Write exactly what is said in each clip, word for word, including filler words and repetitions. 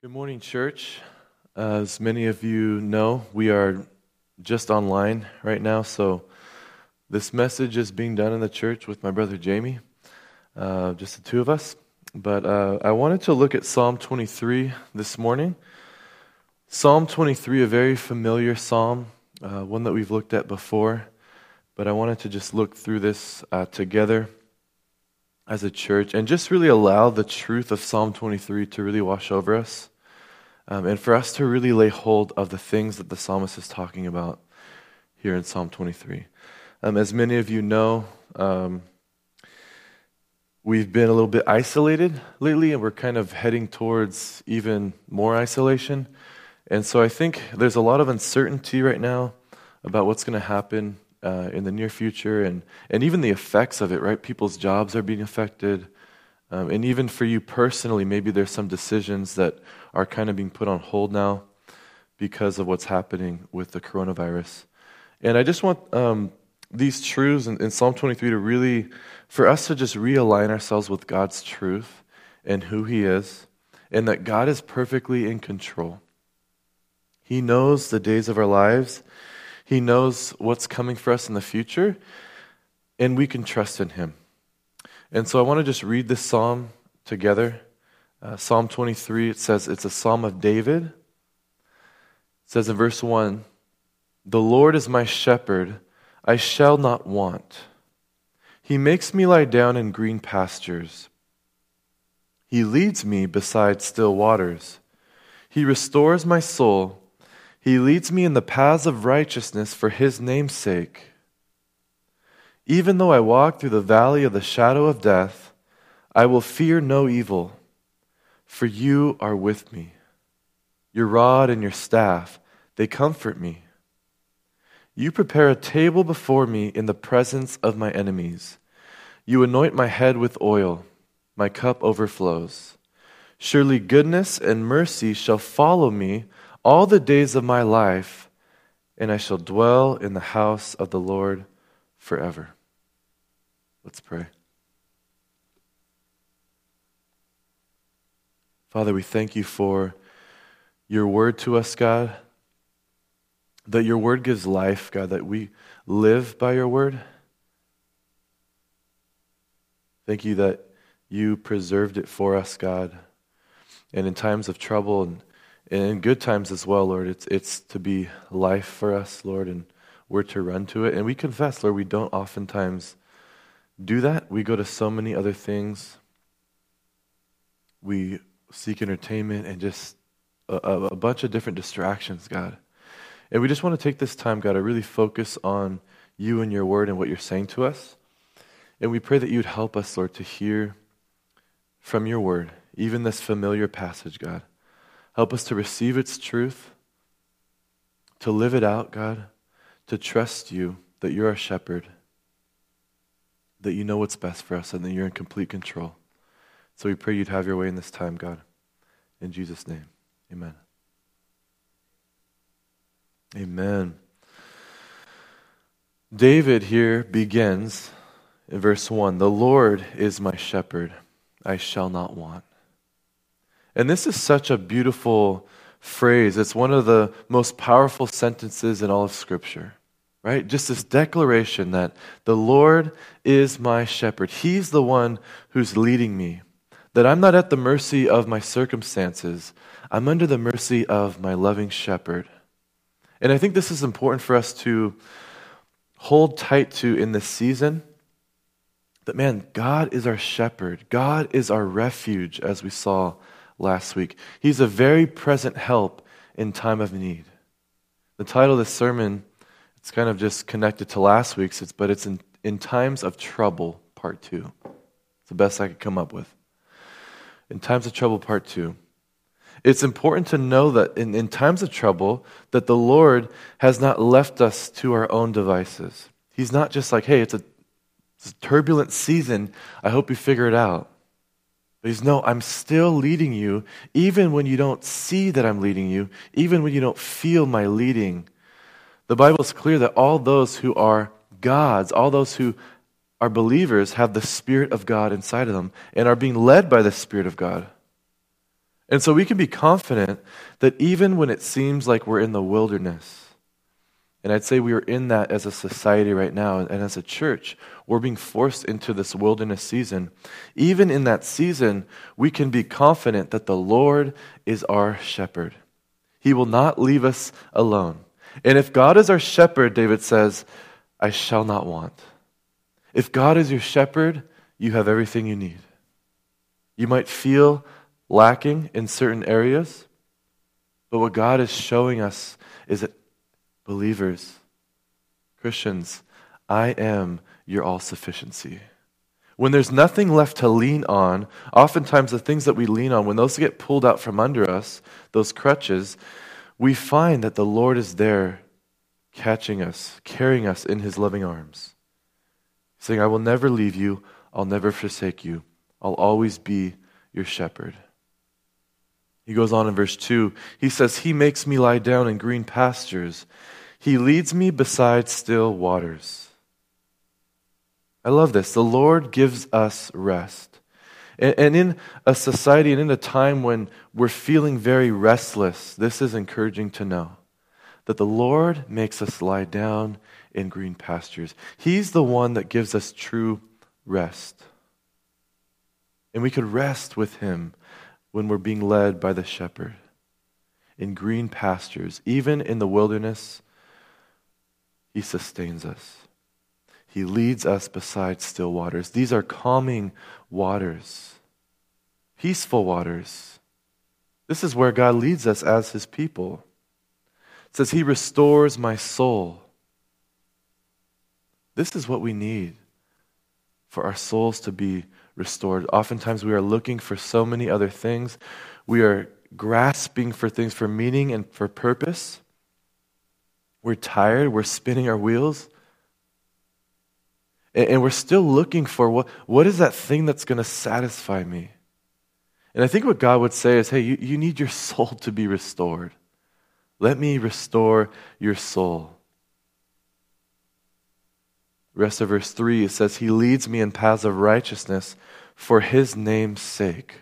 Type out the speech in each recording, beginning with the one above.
Good morning, church. As many of you know, we are just online right now, so this message is being done in the church with my brother Jamie, uh, just the two of us. But uh, I wanted to look at Psalm twenty-three this morning. Psalm twenty-three, a very familiar psalm, uh, one that we've looked at before, but I wanted to just look through this uh, together as a church and just really allow the truth of Psalm twenty-three to really wash over us. Um, and for us to really lay hold of the things that the psalmist is talking about here in Psalm twenty-three. Um, as many of you know, um, we've been a little bit isolated lately, and we're kind of heading towards even more isolation. And so I think there's a lot of uncertainty right now about what's going to happen uh, in the near future, and, and even the effects of it, right? People's jobs are being affected. Um, and even for you personally, maybe there's some decisions that are kind of being put on hold now because of what's happening with the coronavirus. And I just want um, these truths in, in Psalm twenty-three to really, for us to just realign ourselves with God's truth and who He is, and that God is perfectly in control. He knows the days of our lives. He knows what's coming for us in the future, and we can trust in Him. And so I want to just read this psalm together. Uh, Psalm twenty-three, it says it's a psalm of David. It says in verse one, "The Lord is my shepherd, I shall not want. He makes me lie down in green pastures. He leads me beside still waters. He restores my soul. He leads me in the paths of righteousness for His name's sake. Even though I walk through the valley of the shadow of death, I will fear no evil, for You are with me. Your rod and Your staff, they comfort me. You prepare a table before me in the presence of my enemies. You anoint my head with oil. My cup overflows. Surely goodness and mercy shall follow me all the days of my life, and I shall dwell in the house of the Lord forever." Let's pray. Father, we thank You for Your word to us, God, that Your word gives life, God, that we live by Your word. Thank You that You preserved it for us, God, and in times of trouble and, and in good times as well, Lord, it's it's to be life for us, Lord, and we're to run to it. And we confess, Lord, we don't oftentimes do that. We go to so many other things. We seek entertainment and just a, a, a bunch of different distractions, God. And we just want to take this time, God, to really focus on You and Your word and what You're saying to us. And we pray that You would help us, Lord, to hear from Your word, even this familiar passage, God. Help us to receive its truth, to live it out, God, to trust You, that You're our shepherd, that You know what's best for us, and that You're in complete control. So we pray You'd have Your way in this time, God. In Jesus' name, amen. Amen. David here begins in verse one, "The Lord is my shepherd, I shall not want." And this is such a beautiful phrase. It's one of the most powerful sentences in all of Scripture. Right? Just this declaration that the Lord is my shepherd. He's the one who's leading me. That I'm not at the mercy of my circumstances. I'm under the mercy of my loving shepherd. And I think this is important for us to hold tight to in this season. That, man, God is our shepherd. God is our refuge, as we saw last week. He's a very present help in time of need. The title of this sermon, it's kind of just connected to last week's, it's, but it's in, in times of trouble, part two. It's the best I could come up with. In times of trouble, part two. It's important to know that in, in times of trouble, that the Lord has not left us to our own devices. He's not just like, hey, it's a, it's a turbulent season, I hope you figure it out. But He's, no, I'm still leading you, even when you don't see that I'm leading you, even when you don't feel my leading. The Bible is clear that all those who are God's, all those who are believers, have the Spirit of God inside of them and are being led by the Spirit of God. And so we can be confident that even when it seems like we're in the wilderness, and I'd say we are in that as a society right now, and as a church, we're being forced into this wilderness season. Even in that season, we can be confident that the Lord is our shepherd. He will not leave us alone. And if God is our shepherd, David says, I shall not want. If God is your shepherd, you have everything you need. You might feel lacking in certain areas, but what God is showing us is that believers, Christians, I am your all-sufficiency. When there's nothing left to lean on, oftentimes the things that we lean on, when those get pulled out from under us, those crutches, we find that the Lord is there catching us, carrying us in his loving arms, saying, I will never leave you, I'll never forsake you, I'll always be your shepherd. He goes on in verse two, he says, he makes me lie down in green pastures. He leads me beside still waters. I love this. The Lord gives us rest. And, and in a society and in a time when we're feeling very restless, this is encouraging to know that the Lord makes us lie down in green pastures. He's the one that gives us true rest. And we could rest with him when we're being led by the shepherd in green pastures. Even in the wilderness, he sustains us. He leads us beside still waters. These are calming waters, peaceful waters. This is where God leads us as his people. It says, he restores my soul. This is what we need for our souls to be restored. Oftentimes we are looking for so many other things. We are grasping for things for meaning and for purpose. We're tired. We're spinning our wheels. And, and we're still looking for what, what is that thing that's going to satisfy me? And I think what God would say is, hey, you, you need your soul to be restored. Let me restore your soul. Rest of verse three, it says, he leads me in paths of righteousness for his name's sake.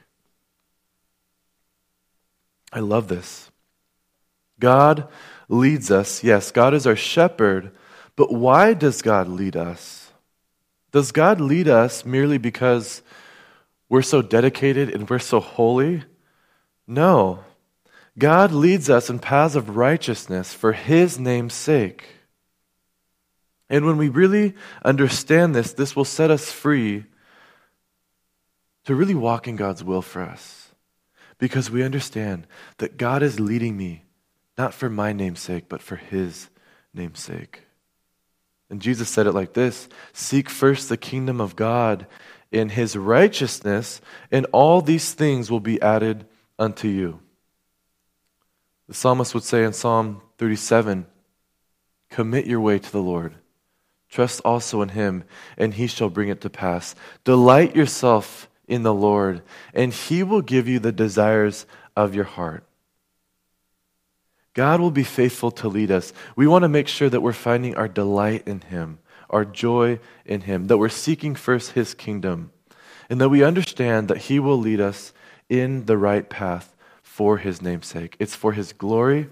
I love this. God leads us. Yes, God is our shepherd, but why does God lead us? Does God lead us merely because we're so dedicated and we're so holy? No. God leads us in paths of righteousness for his name's sake. And when we really understand this, this will set us free to really walk in God's will for us. Because we understand that God is leading me, not for my name's sake, but for his name's sake. And Jesus said it like this, seek first the kingdom of God and his righteousness, and all these things will be added unto you. The psalmist would say in Psalm thirty-seven, commit your way to the Lord. Trust also in him, and he shall bring it to pass. Delight yourself in the Lord, and he will give you the desires of your heart. God will be faithful to lead us. We want to make sure that we're finding our delight in him, our joy in him, that we're seeking first his kingdom, and that we understand that he will lead us in the right path for his name's sake. It's for his glory.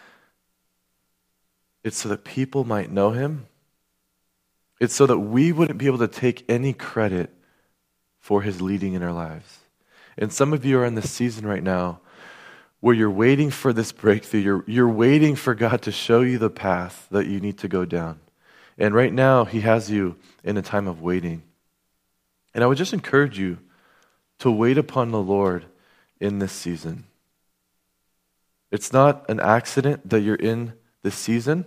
It's so that people might know him. It's so that we wouldn't be able to take any credit for his leading in our lives. And some of you are in this season right now where you're waiting for this breakthrough. You're, you're waiting for God to show you the path that you need to go down. And right now, he has you in a time of waiting. And I would just encourage you to wait upon the Lord in this season. It's not an accident that you're in this season.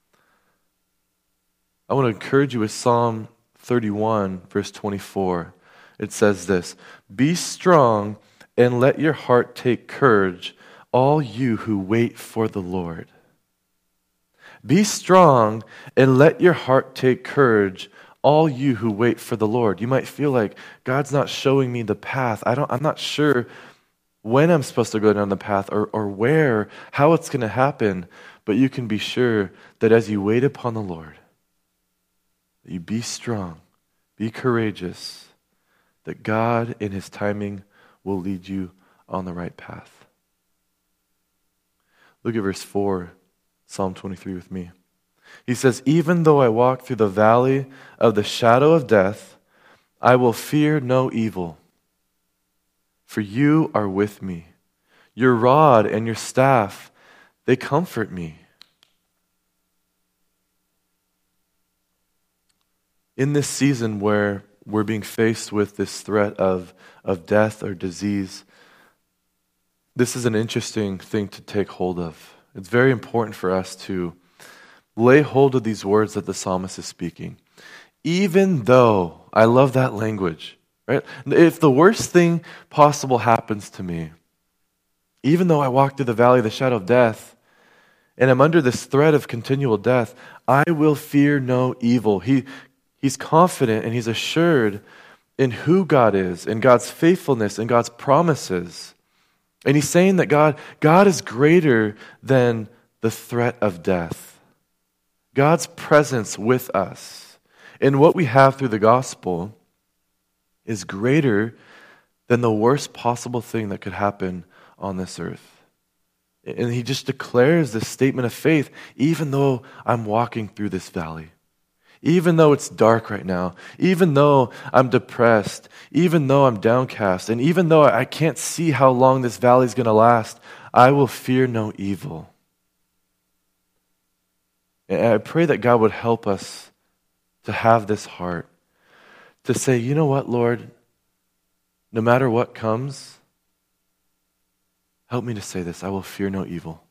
I want to encourage you with Psalm thirty-one, verse twenty-four. It says this, be strong and let your heart take courage, all you who wait for the Lord. Be strong and let your heart take courage, all you who wait for the Lord. You might feel like God's not showing me the path. I don't, I'm not sure when I'm supposed to go down the path or, or where, how it's going to happen. But you can be sure that as you wait upon the Lord, that you be strong, be courageous, that God in his timing will lead you on the right path. Look at verse four, Psalm twenty-three with me. He says, even though I walk through the valley of the shadow of death, I will fear no evil, for you are with me. Your rod and your staff, they comfort me. In this season where we're being faced with this threat of, of death or disease, this is an interesting thing to take hold of. It's very important for us to lay hold of these words that the psalmist is speaking. Even though, I love that language, right? If the worst thing possible happens to me, even though I walk through the valley of the shadow of death, and I'm under this threat of continual death, I will fear no evil. He, he's confident and he's assured in who God is, in God's faithfulness, and God's promises. And he's saying that God, God is greater than the threat of death. God's presence with us and what we have through the gospel is greater than the worst possible thing that could happen on this earth. And he just declares this statement of faith, even though I'm walking through this valley, even though it's dark right now, even though I'm depressed, even though I'm downcast, and even though I can't see how long this valley is going to last, I will fear no evil. And I pray that God would help us to have this heart, to say, you know what, Lord, no matter what comes, help me to say this, I will fear no evil.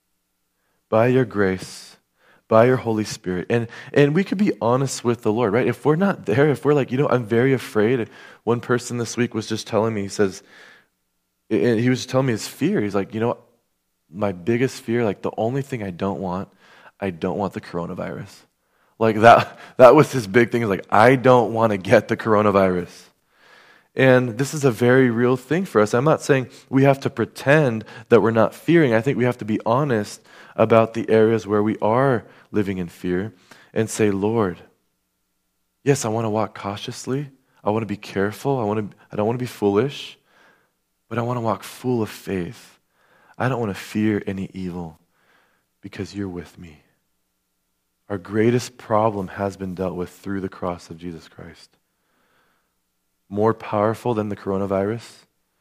By your grace, by your Holy Spirit. And and we could be honest with the Lord, right? If we're not there, if we're like, you know, I'm very afraid. One person this week was just telling me, he says, and he was just telling me his fear. He's like, you know, my biggest fear, like the only thing I don't want, I don't want the coronavirus. Like that, that was his big thing. Is like, I don't want to get the coronavirus. And this is a very real thing for us. I'm not saying we have to pretend that we're not fearing. I think we have to be honest about the areas where we are living in fear and say, Lord, yes, I want to walk cautiously. I want to be careful. I want to, I don't want to be foolish, but I want to walk full of faith. I don't want to fear any evil because you're with me. Our greatest problem has been dealt with through the cross of Jesus Christ. More powerful than the coronavirus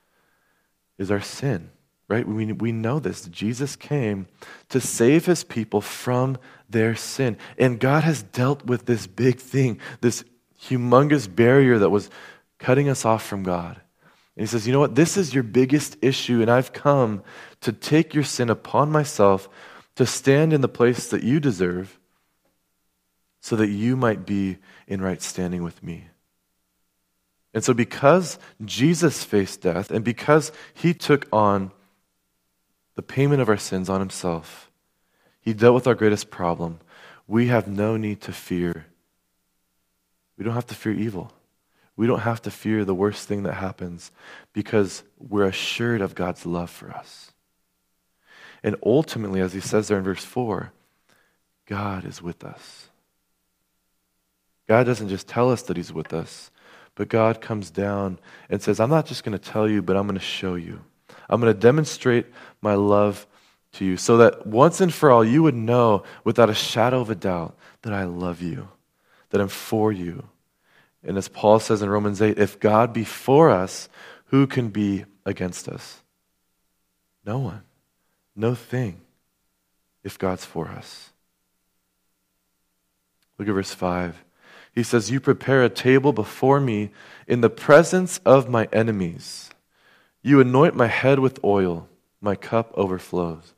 is our sin, right? We, we know this. Jesus came to save his people from their sin. And God has dealt with this big thing, this humongous barrier that was cutting us off from God. And he says, you know what? This is your biggest issue, and I've come to take your sin upon myself, to stand in the place that you deserve, so that you might be in right standing with me. And so because Jesus faced death, and because he took on the payment of our sins on himself, he dealt with our greatest problem, we have no need to fear. We don't have to fear evil. We don't have to fear the worst thing that happens because we're assured of God's love for us. And ultimately, as he says there in verse four, God is with us. God doesn't just tell us that he's with us, but God comes down and says, I'm not just going to tell you, but I'm going to show you. I'm going to demonstrate my love to you so that once and for all you would know without a shadow of a doubt that I love you, that I'm for you. And as Paul says in Romans eight, if God be for us, who can be against us? No one. No thing if God's for us. Look at verse five. He says, you prepare a table before me in the presence of my enemies. You anoint my head with oil. My cup overflows.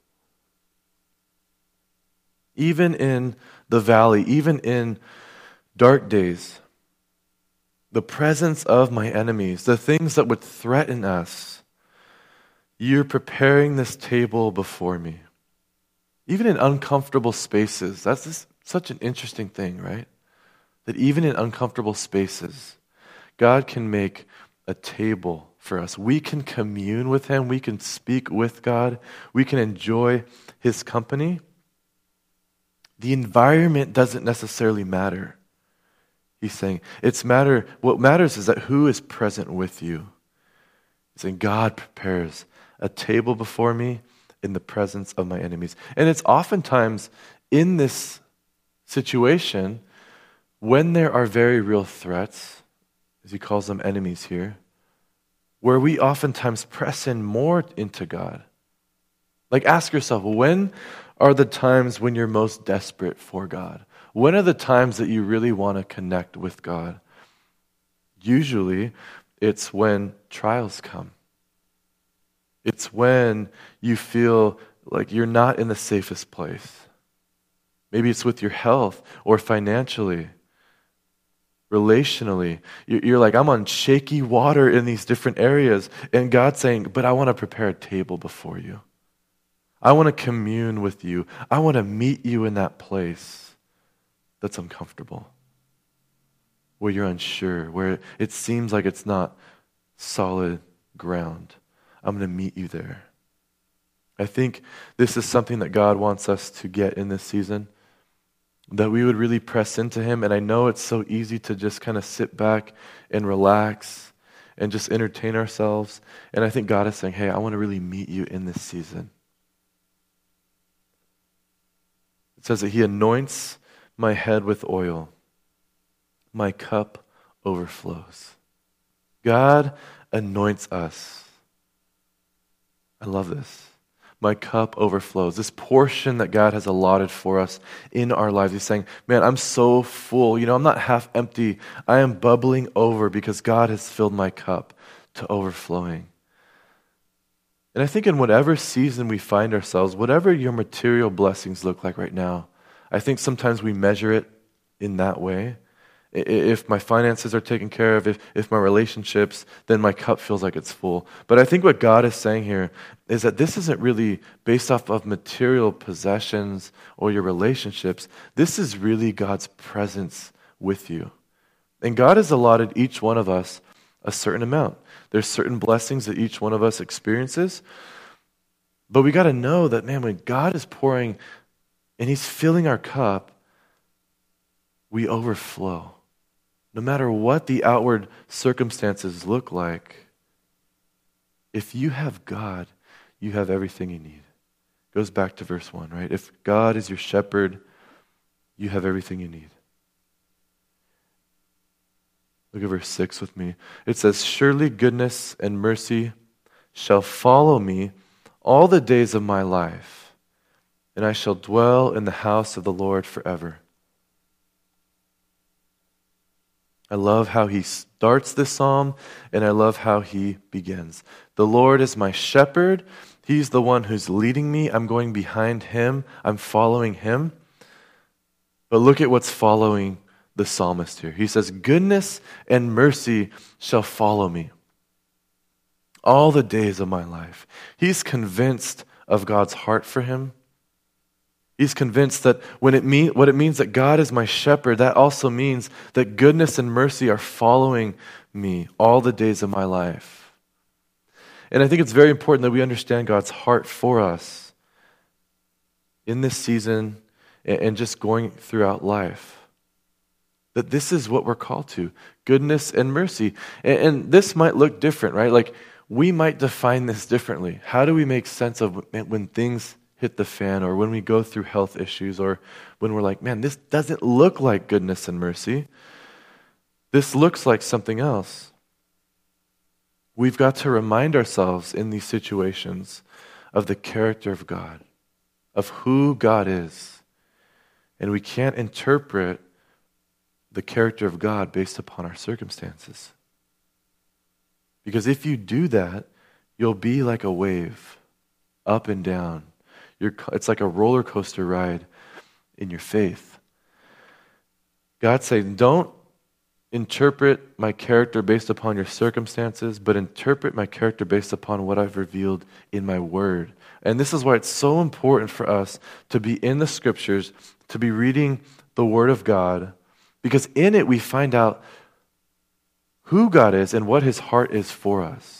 Even in the valley, even in dark days, the presence of my enemies, the things that would threaten us, you're preparing this table before me. Even in uncomfortable spaces. That's just such an interesting thing, right? That even in uncomfortable spaces, God can make a table for us. We can commune with him. We can speak with God. We can enjoy his company. The environment doesn't necessarily matter. He's saying, it's matter. What matters is that who is present with you. He's saying, God prepares a table before me, in the presence of my enemies. And it's oftentimes in this situation when there are very real threats, as he calls them enemies here, where we oftentimes press in more into God. Like ask yourself, when are the times when you're most desperate for God? When are the times that you really want to connect with God? Usually, it's when trials come. It's when you feel like you're not in the safest place. Maybe it's with your health or financially, relationally. You're like, I'm on shaky water in these different areas. And God's saying, but I want to prepare a table before you. I want to commune with you. I want to meet you in that place that's uncomfortable, where you're unsure, where it seems like it's not solid ground. I'm going to meet you there. I think this is something that God wants us to get in this season, that we would really press into him. And I know it's so easy to just kind of sit back and relax and just entertain ourselves. And I think God is saying, hey, I want to really meet you in this season. It says that he anoints my head with oil. My cup overflows. God anoints us. I love this. My cup overflows. This portion that God has allotted for us in our lives. He's saying, man, I'm so full. You know, I'm not half empty. I am bubbling over because God has filled my cup to overflowing. And I think in whatever season we find ourselves, whatever your material blessings look like right now, I think sometimes we measure it in that way. If my finances are taken care of, if, if my relationships, then my cup feels like it's full. But I think what God is saying here is that this isn't really based off of material possessions or your relationships. This is really God's presence with you. And God has allotted each one of us a certain amount. There's certain blessings that each one of us experiences. But we got to know that, man, when God is pouring and he's filling our cup, we overflow. No matter what the outward circumstances look like, if you have God, you have everything you need. It goes back to verse one, right? If God is your shepherd, you have everything you need. Look at verse six with me. It says, surely goodness and mercy shall follow me all the days of my life, and I shall dwell in the house of the Lord forever. I love how he starts this psalm, and I love how he begins. The Lord is my shepherd. He's the one who's leading me. I'm going behind him. I'm following him. But look at what's following the psalmist here. He says, goodness and mercy shall follow me all the days of my life. He's convinced of God's heart for him. He's convinced that when it mean, what it means that God is my shepherd, that also means that goodness and mercy are following me all the days of my life. And I think it's very important that we understand God's heart for us in this season and just going throughout life. That this is what we're called to, goodness and mercy. And, and this might look different, right? Like we might define this differently. How do we make sense of when things hit the fan, or when we go through health issues, or when we're like, man, this doesn't look like goodness and mercy. This looks like something else. We've got to remind ourselves in these situations of the character of God, of who God is. And we can't interpret the character of God based upon our circumstances. Because if you do that, you'll be like a wave, up and down. You're, it's like a roller coaster ride in your faith. God's saying, don't interpret my character based upon your circumstances, but interpret my character based upon what I've revealed in my word. And this is why it's so important for us to be in the scriptures, to be reading the word of God, because in it we find out who God is and what his heart is for us.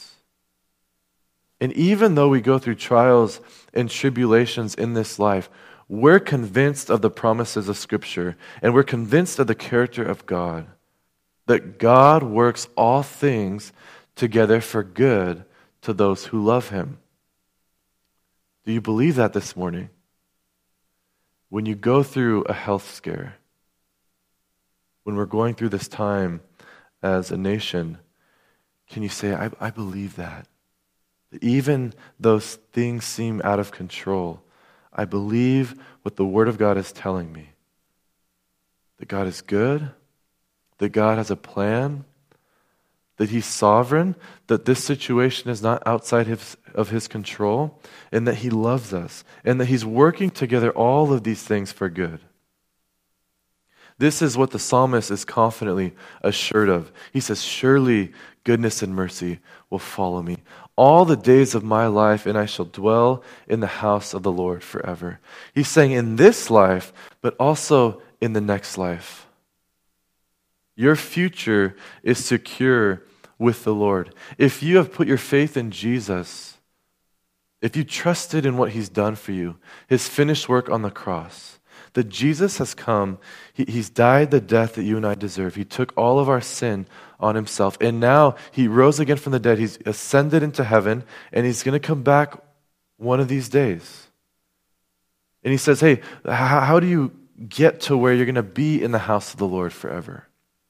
And even though we go through trials and tribulations in this life, we're convinced of the promises of Scripture, and we're convinced of the character of God, that God works all things together for good to those who love him. Do you believe that this morning? When you go through a health scare, when we're going through this time as a nation, can you say, I, I believe that? Even those things seem out of control, I believe what the Word of God is telling me. That God is good, that God has a plan, that He's sovereign, that this situation is not outside his, of His control, and that He loves us, and that He's working together all of these things for good. This is what the psalmist is confidently assured of. He says, surely goodness and mercy will follow me all the days of my life, and I shall dwell in the house of the Lord forever. He's saying in this life, but also in the next life. Your future is secure with the Lord. If you have put your faith in Jesus, if you trusted in what He's done for you, His finished work on the cross, that Jesus has come, he, He's died the death that you and I deserve. He took all of our sin on Himself. And now He rose again from the dead. He's ascended into heaven, and He's going to come back one of these days. And He says, hey, how, how do you get to where you're going to be in the house of the Lord forever?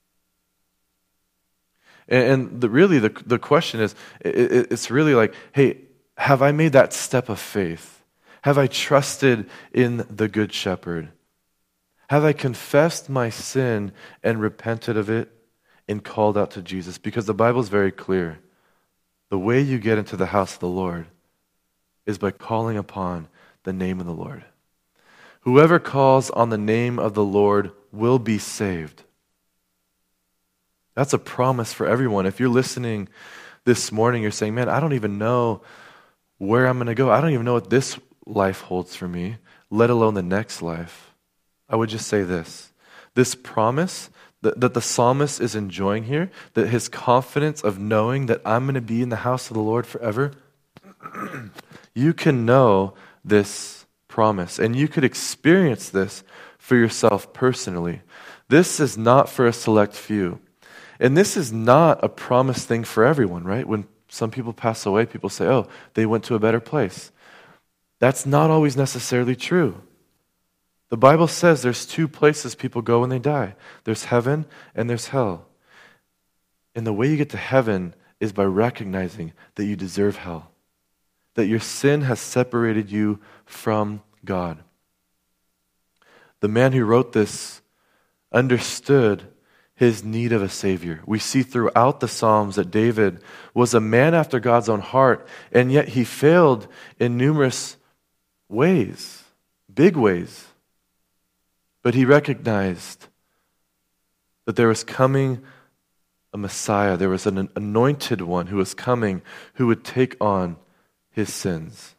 And, and the, really the, the question is, it, it's really like, hey, have I made that step of faith? Have I trusted in the Good Shepherd? Have I confessed my sin and repented of it and called out to Jesus? Because the Bible is very clear. The way you get into the house of the Lord is by calling upon the name of the Lord. Whoever calls on the name of the Lord will be saved. That's a promise for everyone. If you're listening this morning, you're saying, man, I don't even know where I'm going to go. I don't even know what this life holds for me, let alone the next life. I would just say this. This promise that, that the psalmist is enjoying here, that his confidence of knowing that I'm going to be in the house of the Lord forever, you can know this promise, and you could experience this for yourself personally. This is not for a select few. And this is not a promised thing for everyone, right? When some people pass away, people say, oh, they went to a better place. That's not always necessarily true. The Bible says there's two places people go when they die. There's heaven and there's hell. And the way you get to heaven is by recognizing that you deserve hell, that your sin has separated you from God. The man who wrote this understood his need of a Savior. We see throughout the Psalms that David was a man after God's own heart, and yet he failed in numerous ways, big ways. But he recognized that there was coming a Messiah, there was an anointed one who was coming who would take on his sins.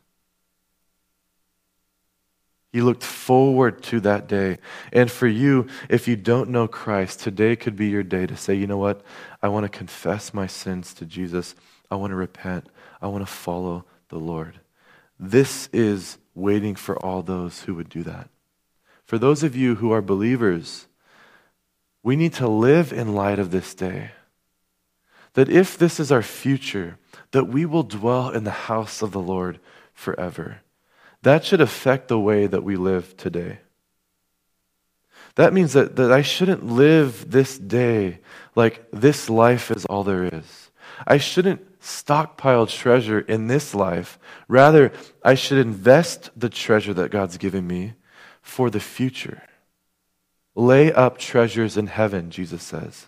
He looked forward to that day. And for you, if you don't know Christ, today could be your day to say, you know what? I want to confess my sins to Jesus. I want to repent. I want to follow the Lord. This is waiting for all those who would do that. For those of you who are believers, we need to live in light of this day. That if this is our future, that we will dwell in the house of the Lord forever. That should affect the way that we live today. That means that, that I shouldn't live this day like this life is all there is. I shouldn't stockpile treasure in this life. Rather, I should invest the treasure that God's given me for the future. Lay up treasures in heaven, Jesus says.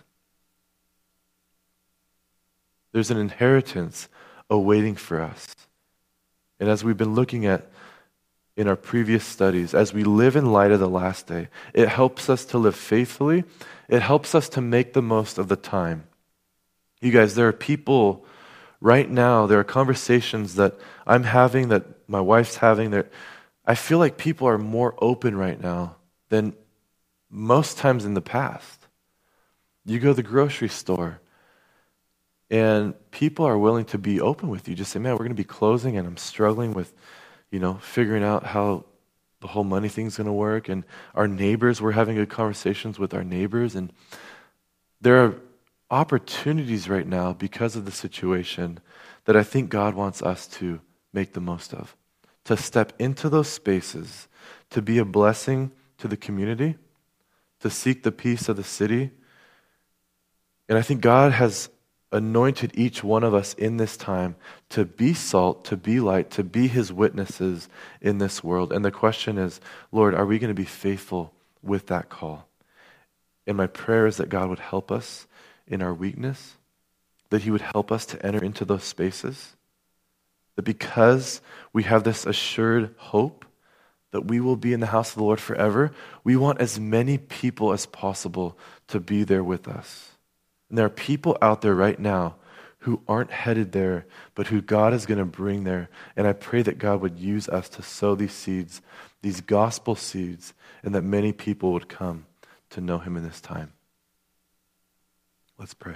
There's an inheritance awaiting for us. And as we've been looking at in our previous studies, as we live in light of the last day, it helps us to live faithfully. It helps us to make the most of the time. You guys, there are people right now, there are conversations that I'm having, that my wife's having. That I feel like people are more open right now than most times in the past. You go to the grocery store, and people are willing to be open with you. Just say, man, we're going to be closing, and I'm struggling with you know, figuring out how the whole money thing's going to work. And our neighbors, we're having good conversations with our neighbors. And there are opportunities right now because of the situation that I think God wants us to make the most of, to step into those spaces, to be a blessing to the community, to seek the peace of the city. And I think God has anointed each one of us in this time to be salt, to be light, to be his witnesses in this world. And the question is, Lord, are we going to be faithful with that call? And my prayer is that God would help us in our weakness, that he would help us to enter into those spaces, that because we have this assured hope that we will be in the house of the Lord forever, we want as many people as possible to be there with us. And there are people out there right now who aren't headed there, but who God is going to bring there. And I pray that God would use us to sow these seeds, these gospel seeds, and that many people would come to know him in this time. Let's pray.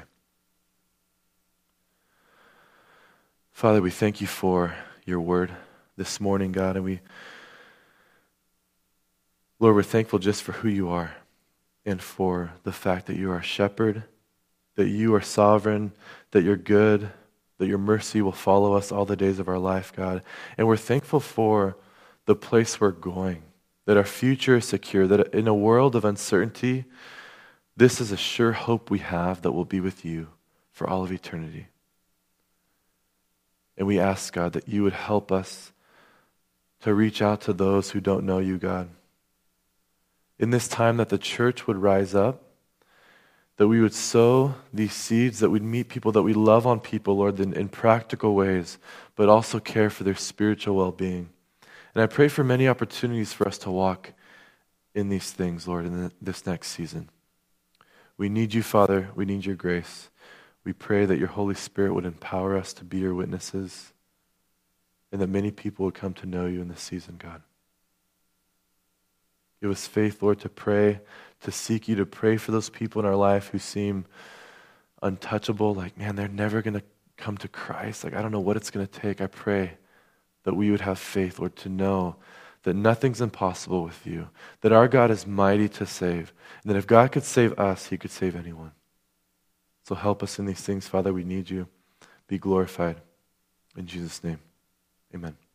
Father, we thank you for your word this morning, God, and we, Lord, we're thankful just for who you are and for the fact that you are a shepherd, that you are sovereign, that you're good, that your mercy will follow us all the days of our life, God. And we're thankful for the place we're going, that our future is secure, that in a world of uncertainty, this is a sure hope we have that we'll be with you for all of eternity. And we ask, God, that you would help us to reach out to those who don't know you, God. In this time that the church would rise up, that we would sow these seeds, that we'd meet people, that we love on people, Lord, in, in practical ways, but also care for their spiritual well-being. And I pray for many opportunities for us to walk in these things, Lord, in the, this next season. We need you, Father. We need your grace. We pray that your Holy Spirit would empower us to be your witnesses and that many people would come to know you in this season, God. Give us faith, Lord, to pray, to seek you, to pray for those people in our life who seem untouchable, like, man, they're never going to come to Christ. Like, I don't know what it's going to take. I pray that we would have faith, Lord, to know that nothing's impossible with you, that our God is mighty to save, and that if God could save us, he could save anyone. So help us in these things, Father. We need you. Be glorified. In Jesus' name, amen.